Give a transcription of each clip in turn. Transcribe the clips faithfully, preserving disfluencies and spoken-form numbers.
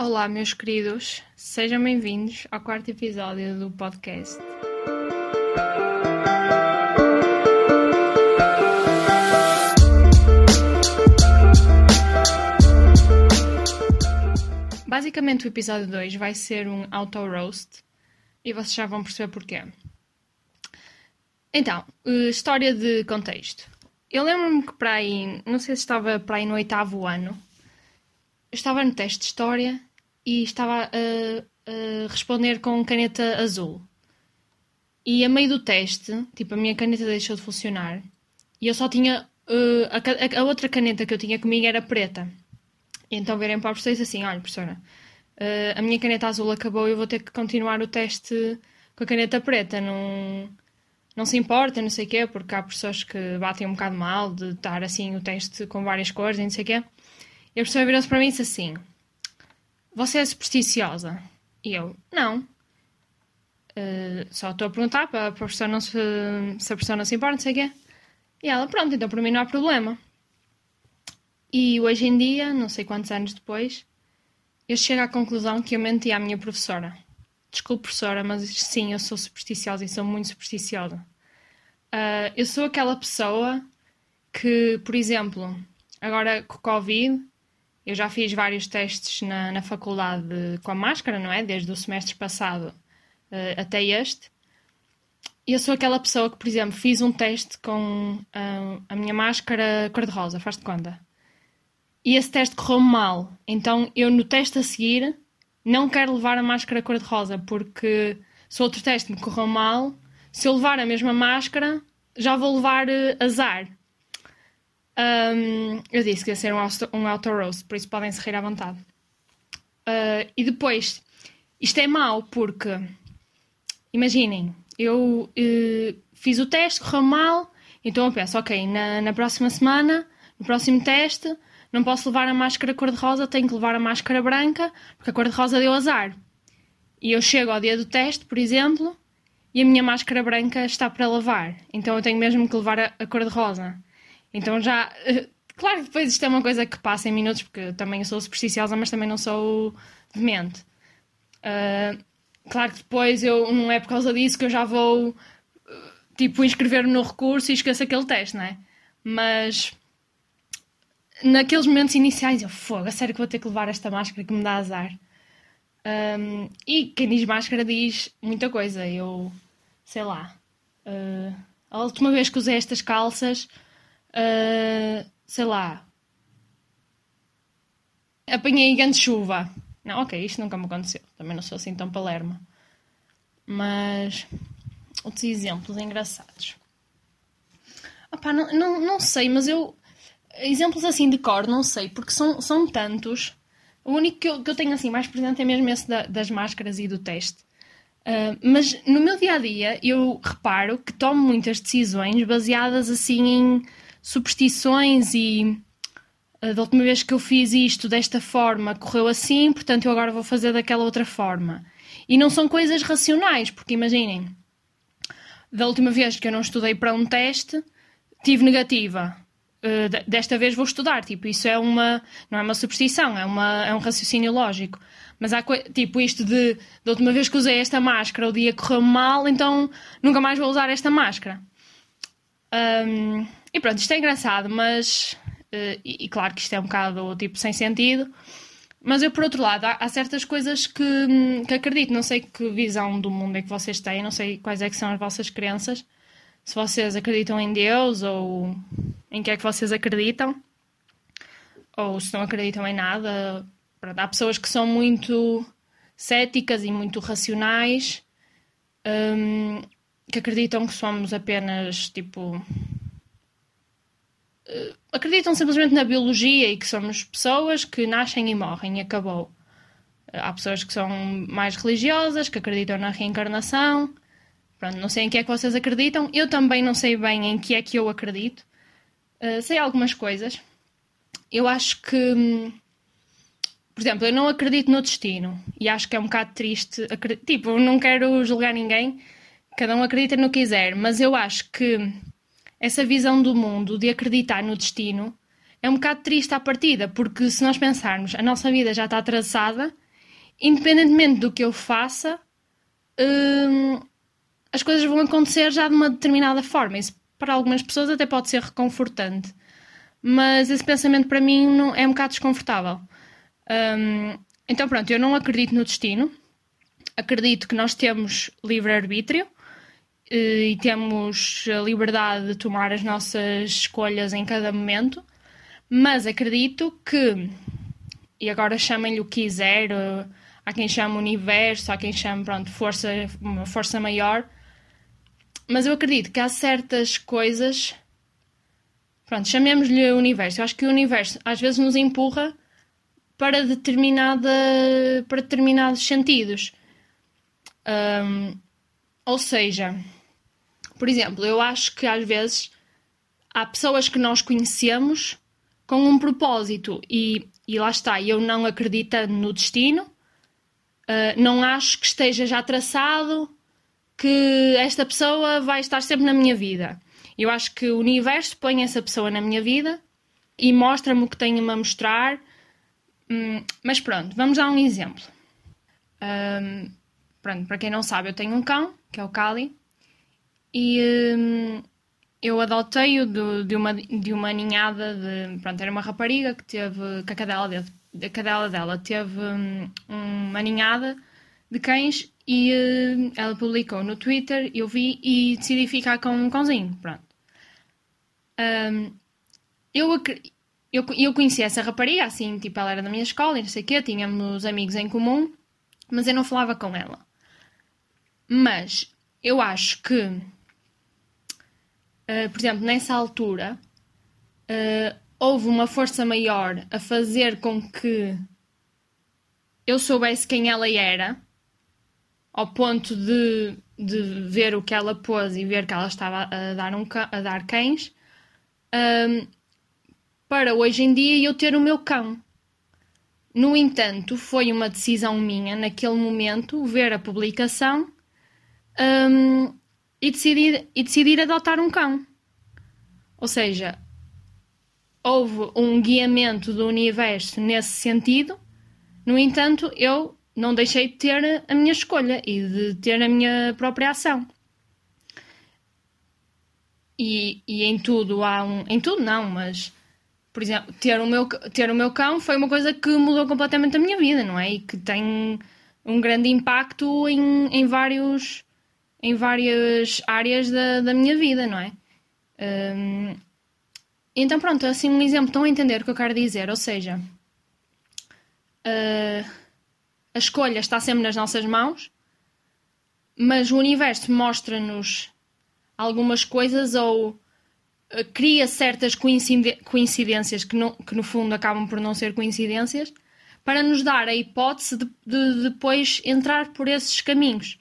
Olá, meus queridos, sejam bem-vindos ao quarto episódio do podcast. Basicamente, o episódio dois vai ser um auto-roast e vocês já vão perceber porquê. Então, história de contexto. Eu lembro-me que para aí, não sei se estava para aí no oitavo ano, eu estava no teste de História e estava a, a responder com caneta azul. E a meio do teste, tipo, a minha caneta deixou de funcionar e eu só tinha... Uh, a, a, a outra caneta que eu tinha comigo era preta. E então virem para a professora e disse assim, olha, professora, uh, a minha caneta azul acabou e eu vou ter que continuar o teste com a caneta preta. Não, não se importa, não sei o quê, porque há professores que batem um bocado mal de estar assim o teste com várias cores e não sei o quê. E a professora virou-se para mim e disse assim, você é supersticiosa? E eu, não. Uh, só estou a perguntar para a professora não se, se a professora não se importa, não sei o quê. E ela, pronto, então para mim não há problema. E hoje em dia, não sei quantos anos depois, eu chego à conclusão que eu menti à minha professora. Desculpe, professora, mas sim, eu sou supersticiosa e sou muito supersticiosa. Uh, eu sou aquela pessoa que, por exemplo, agora com o Covid, eu já fiz vários testes na, na faculdade com a máscara, não é? Desde o semestre passado uh, até este. E eu sou aquela pessoa que, por exemplo, fiz um teste com uh, a minha máscara cor-de-rosa, faz de conta. E esse teste correu mal. Então eu no teste a seguir não quero levar a máscara cor-de-rosa, porque se outro teste me correu mal, se eu levar a mesma máscara, já vou levar uh, azar. Um, eu disse que ia ser um, um auto-roast, por isso podem se rir à vontade. Uh, e depois, isto é mau porque, imaginem, eu uh, fiz o teste, correu mal, então eu penso, ok, na, na próxima semana, no próximo teste, não posso levar a máscara cor-de-rosa, tenho que levar a máscara branca, porque a cor-de-rosa deu azar. E eu chego ao dia do teste, por exemplo, e a minha máscara branca está para lavar, então eu tenho mesmo que levar a, a cor-de-rosa. Então já... Claro que depois isto é uma coisa que passa em minutos, porque eu também sou supersticiosa, mas também não sou demente. Uh, claro que depois eu, não é por causa disso que eu já vou, tipo, inscrever-me no recurso e esqueço aquele teste, não é? Mas... naqueles momentos iniciais eu, fogo, a sério que vou ter que levar esta máscara que me dá azar. Um, e quem diz máscara diz muita coisa. Eu, sei lá, uh, a última vez que usei estas calças... Uh, sei lá, apanhei grande chuva. Não, ok, isto nunca me aconteceu. Também não sou assim tão palerma. Mas outros exemplos engraçados. Opa, não, não, não sei, mas eu... exemplos assim de cor, não sei, porque são, são tantos. O único que eu, que eu tenho assim mais presente é mesmo esse da, das máscaras e do teste. Uh, mas no meu dia-a-dia eu reparo que tomo muitas decisões baseadas assim em... superstições e uh, da última vez que eu fiz isto desta forma correu assim, portanto eu agora vou fazer daquela outra forma. E não são coisas racionais, porque imaginem, da última vez que eu não estudei para um teste, tive negativa. Uh, desta vez vou estudar, tipo, isso é uma, não é uma superstição, é, uma, é um raciocínio lógico. Mas há, tipo, isto de, da última vez que usei esta máscara, o dia correu mal, então nunca mais vou usar esta máscara. Um, e pronto, isto é engraçado, mas uh, e, e claro que isto é um bocado tipo sem sentido, mas eu por outro lado há, há certas coisas que, que acredito. Não sei que visão do mundo é que vocês têm, não sei quais é que são as vossas crenças, se vocês acreditam em Deus ou em que é que vocês acreditam, ou se não acreditam em nada. Pronto, há pessoas que são muito céticas e muito racionais, um, que acreditam que somos apenas, tipo... Uh, acreditam simplesmente na biologia e que somos pessoas que nascem e morrem e acabou. Uh, há pessoas que são mais religiosas, que acreditam na reencarnação. Pronto, não sei em que é que vocês acreditam. Eu também não sei bem em que é que eu acredito. Uh, sei algumas coisas. Eu acho que... Hum, por exemplo, eu não acredito no destino. E acho que é um bocado triste. Acred... Tipo, não quero julgar ninguém. Cada um acredita no que quiser, mas eu acho que essa visão do mundo de acreditar no destino é um bocado triste à partida, porque se nós pensarmos, a nossa vida já está traçada independentemente do que eu faça, hum, as coisas vão acontecer já de uma determinada forma. Isso para algumas pessoas até pode ser reconfortante, mas esse pensamento para mim não, é um bocado desconfortável. Hum, então pronto, eu não acredito no destino. Acredito que nós temos livre-arbítrio e temos a liberdade de tomar as nossas escolhas em cada momento, mas acredito que, e agora chamem-lhe o que quiser, há quem chame universo, há quem chame, pronto, força, uma força maior, mas eu acredito que há certas coisas, pronto, chamemos-lhe universo. Eu acho que o universo às vezes nos empurra para, determinada, para determinados sentidos. Um, ou seja, por exemplo, eu acho que às vezes há pessoas que nós conhecemos com um propósito e, e lá está, eu não acreditando no destino, uh, não acho que esteja já traçado que esta pessoa vai estar sempre na minha vida. Eu acho que o universo põe essa pessoa na minha vida e mostra-me o que tem a mostrar. Hum, mas pronto, vamos dar um exemplo. Um, pronto, para quem não sabe, eu tenho um cão, que é o Cali, e hum, eu adotei-o de, de, uma, de uma ninhada de... Pronto, era uma rapariga que teve... que a cadela, de, a cadela dela teve hum, uma ninhada de cães e hum, ela publicou no Twitter, eu vi e decidi ficar com um cãozinho, pronto. Um, eu, eu, eu conheci essa rapariga, assim, tipo, ela era da minha escola e não sei o quê, tínhamos amigos em comum, mas eu não falava com ela. Mas eu acho que, uh, por exemplo, nessa altura, uh, houve uma força maior a fazer com que eu soubesse quem ela era, ao ponto de, de ver o que ela pôs e ver que ela estava a dar, um, a dar cães, um, para hoje em dia eu ter o meu cão. No entanto, foi uma decisão minha, naquele momento, ver a publicação um, e, decidir, e decidir adotar um cão. Ou seja, houve um guiamento do universo nesse sentido. No entanto, eu não deixei de ter a minha escolha e de ter a minha própria ação. E, e em tudo há um... Em tudo não, mas... Por exemplo, ter o, meu, ter o meu cão foi uma coisa que mudou completamente a minha vida, não é? E que tem um grande impacto em, em, vários, em várias áreas da, da minha vida, não é? Um, então pronto, assim um exemplo, estão a entender o que eu quero dizer, ou seja... Uh, a escolha está sempre nas nossas mãos, mas o universo mostra-nos algumas coisas ou uh, cria certas coincidências que no, que no fundo acabam por não ser coincidências, para nos dar a hipótese de, de depois entrar por esses caminhos.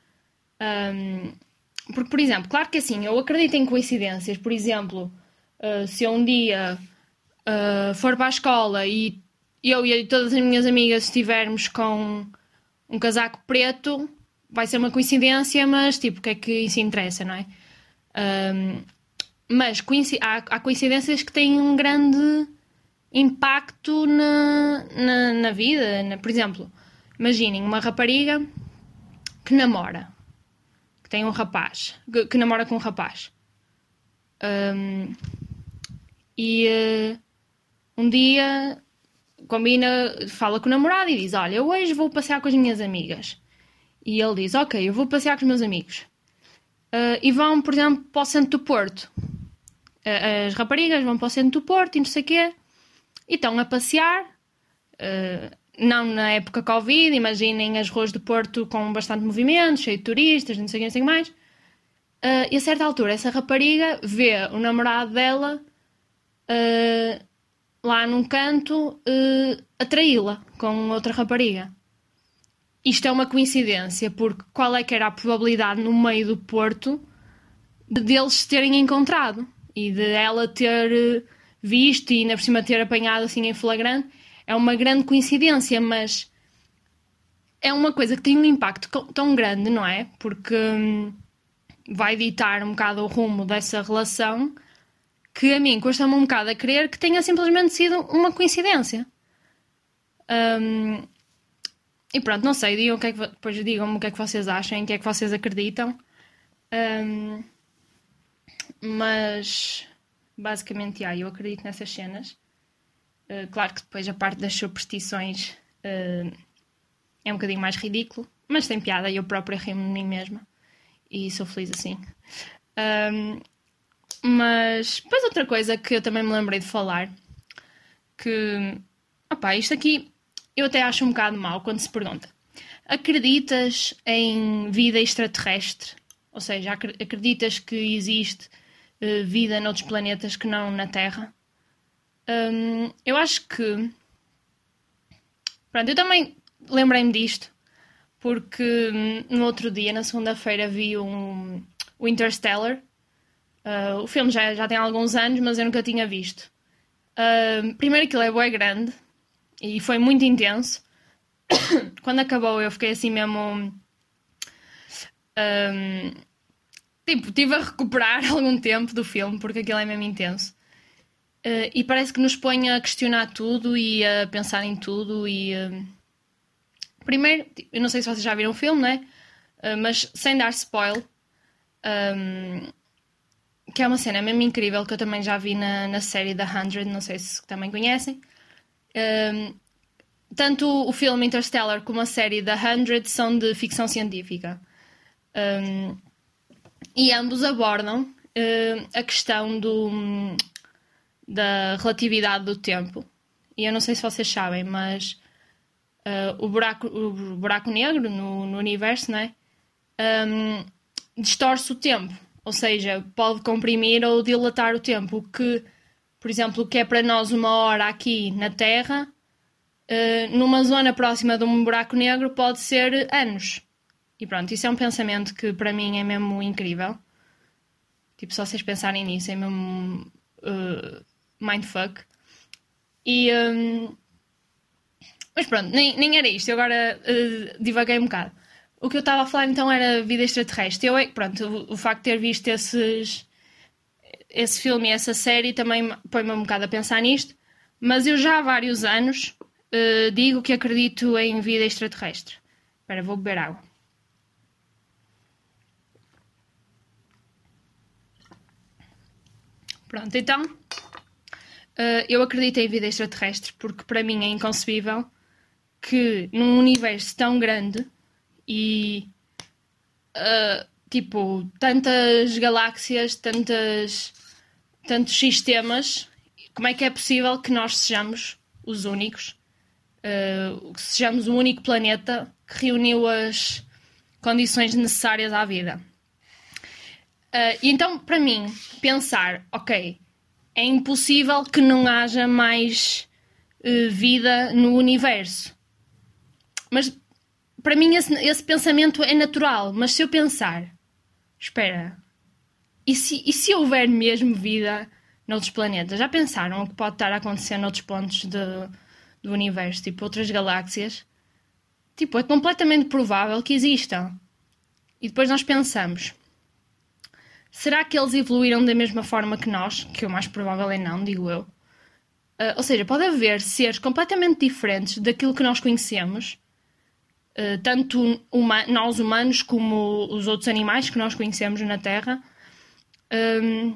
Um, porque, por exemplo, claro que assim, eu acredito em coincidências. Por exemplo, uh, se eu um dia uh, for para a escola e eu e todas as minhas amigas estivermos com um casaco preto, vai ser uma coincidência, mas tipo, o que é que isso interessa, não é? Um, mas há, há coincidências que têm um grande impacto na, na, na vida. Na, por exemplo, imaginem uma rapariga que namora, que tem um rapaz, que, que namora com um rapaz. Um, e uh, um dia... combina, fala com o namorado e diz, olha, hoje vou passear com as minhas amigas. E ele diz, ok, eu vou passear com os meus amigos. Uh, e vão, por exemplo, para o centro do Porto. Uh, as raparigas vão para o centro do Porto e não sei o quê. E estão a passear. Uh, não na época Covid, imaginem as ruas do Porto com bastante movimento, cheio de turistas, não sei o que, não sei o que mais. Uh, e a certa altura, essa rapariga vê o namorado dela... Uh, lá num canto, uh, atraí-la com outra rapariga. Isto é uma coincidência, porque qual é que era a probabilidade no meio do Porto de deles se terem encontrado e de ela ter visto e ainda por cima ter apanhado assim em flagrante? É uma grande coincidência, mas é uma coisa que tem um impacto tão grande, não é? Porque hum, vai ditar um bocado o rumo dessa relação, que a mim custa-me um bocado a crer que tenha simplesmente sido uma coincidência. Um, e pronto, não sei, digam o que é que, depois digam-me o que é que vocês acham, em que é que vocês acreditam. Um, mas basicamente, yeah, eu acredito nessas cenas. Uh, claro que depois a parte das superstições uh, é um bocadinho mais ridículo, mas tem piada e eu própria rimo de mim mesma e sou feliz assim. Um, mas depois outra coisa que eu também me lembrei de falar, que opá, isto aqui eu até acho um bocado mau quando se pergunta: acreditas em vida extraterrestre? Ou seja, acreditas que existe uh, vida noutros planetas que não na Terra? Um, eu acho que... Pronto, eu também lembrei-me disto porque no outro dia, na segunda-feira, vi um, o Interstellar. Uh, o filme já, já tem alguns anos, mas eu nunca tinha visto. Uh, primeiro, aquilo é bué grande e foi muito intenso. Quando acabou, eu fiquei assim mesmo... Um, tipo, estive a recuperar algum tempo do filme, porque aquilo é mesmo intenso. Uh, e parece que nos põe a questionar tudo e a pensar em tudo. E uh... primeiro, eu não sei se vocês já viram o filme, não é? Uh, mas sem dar spoiler, um, que é uma cena mesmo incrível que eu também já vi na, na série The hundred, não sei se também conhecem. Um, tanto o filme Interstellar como a série The hundred são de ficção científica. Um, e ambos abordam uh, a questão do, da relatividade do tempo. E eu não sei se vocês sabem, mas uh, o, buraco, o buraco negro no, no universo, não é? Um, distorce o tempo. Ou seja, pode comprimir ou dilatar o tempo. O que, por exemplo, o que é para nós uma hora aqui na Terra, uh, numa zona próxima de um buraco negro pode ser anos. E pronto, isso é um pensamento que para mim é mesmo incrível. Tipo, só vocês pensarem nisso, é mesmo uh, mindfuck. E, um... mas pronto, nem, nem era isto. Eu agora uh, divaguei um bocado. O que eu estava a falar então era vida extraterrestre. Eu, pronto, o, o facto de ter visto esses, esse filme e essa série também põe-me um bocado a pensar nisto. Mas eu já há vários anos uh, digo que acredito em vida extraterrestre. Espera, vou beber água. Pronto, então, uh, eu acredito em vida extraterrestre porque para mim é inconcebível que num universo tão grande e, uh, tipo, tantas galáxias, tantas, tantos sistemas, como é que é possível que nós sejamos os únicos, uh, que sejamos o único planeta que reuniu as condições necessárias à vida? Uh, e então, para mim, pensar, ok, é impossível que não haja mais uh, vida no universo. Mas, para mim, esse, esse pensamento é natural. Mas se eu pensar, espera, e se, e se houver mesmo vida noutros planetas? Já pensaram o que pode estar a acontecer noutros pontos de, do universo, tipo outras galáxias? Tipo, é completamente provável que existam. E depois nós pensamos... Será que eles evoluíram da mesma forma que nós? Que o mais provável é não, digo eu. Uh, ou seja, pode haver seres completamente diferentes daquilo que nós conhecemos, uh, tanto uma, nós humanos como os outros animais que nós conhecemos na Terra. Um,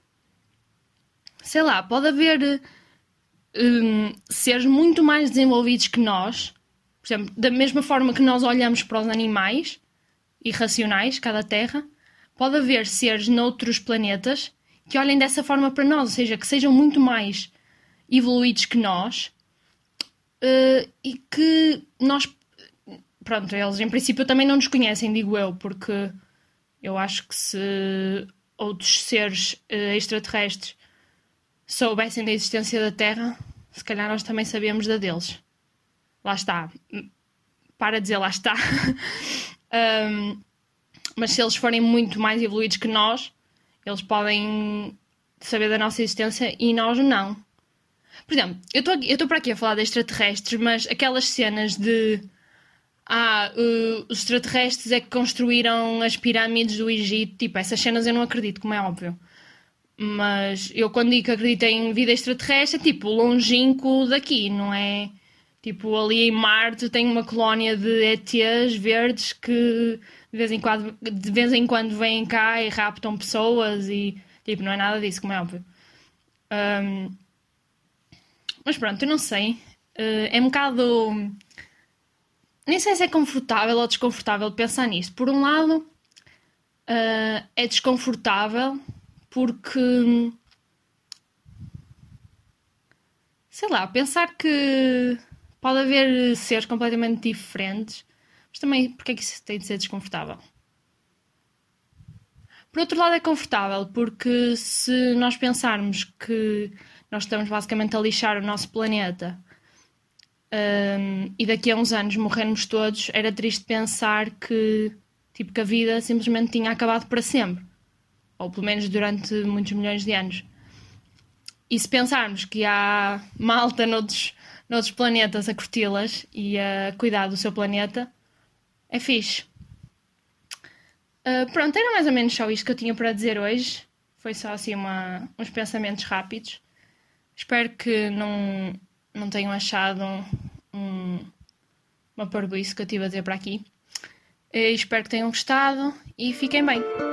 sei lá, pode haver um, seres muito mais desenvolvidos que nós, por exemplo, da mesma forma que nós olhamos para os animais irracionais cá da Terra. Pode haver seres noutros planetas que olhem dessa forma para nós, ou seja, que sejam muito mais evoluídos que nós uh, e que nós... Pronto, eles em princípio também não nos conhecem, digo eu, porque eu acho que se outros seres uh, extraterrestres soubessem da existência da Terra, se calhar nós também sabíamos da deles. Lá está. Para dizer lá está. um, Mas se eles forem muito mais evoluídos que nós, eles podem saber da nossa existência e nós não. Por exemplo, eu estou para aqui a falar de extraterrestres, mas aquelas cenas de... Ah, uh, os extraterrestres é que construíram as pirâmides do Egito. Tipo, essas cenas eu não acredito, como é óbvio. Mas eu quando digo que acredito em vida extraterrestre, é tipo longínquo daqui, não é... Tipo, ali em Marte tem uma colónia de E Tês verdes que de vez em quando, de vez em quando vêm cá e raptam pessoas e, tipo, não é nada disso, como é óbvio. Um, mas pronto, eu não sei. Uh, é um bocado... Nem sei se é confortável ou desconfortável pensar nisso. Por um lado, uh, é desconfortável porque... Sei lá, pensar que pode haver seres completamente diferentes, mas também porque é que isso tem de ser desconfortável? Por outro lado, é confortável, porque se nós pensarmos que nós estamos basicamente a lixar o nosso planeta um, e daqui a uns anos morrermos todos, era triste pensar que, tipo, que a vida simplesmente tinha acabado para sempre. Ou pelo menos durante muitos milhões de anos. E se pensarmos que há malta noutros, noutros planetas a curti-las e a cuidar do seu planeta, é fixe. Uh, pronto, era mais ou menos só isto que eu tinha para dizer hoje. Foi só assim uma, uns pensamentos rápidos. Espero que não, não tenham achado um, uma parboice que eu estive a dizer para aqui. E espero que tenham gostado e fiquem bem.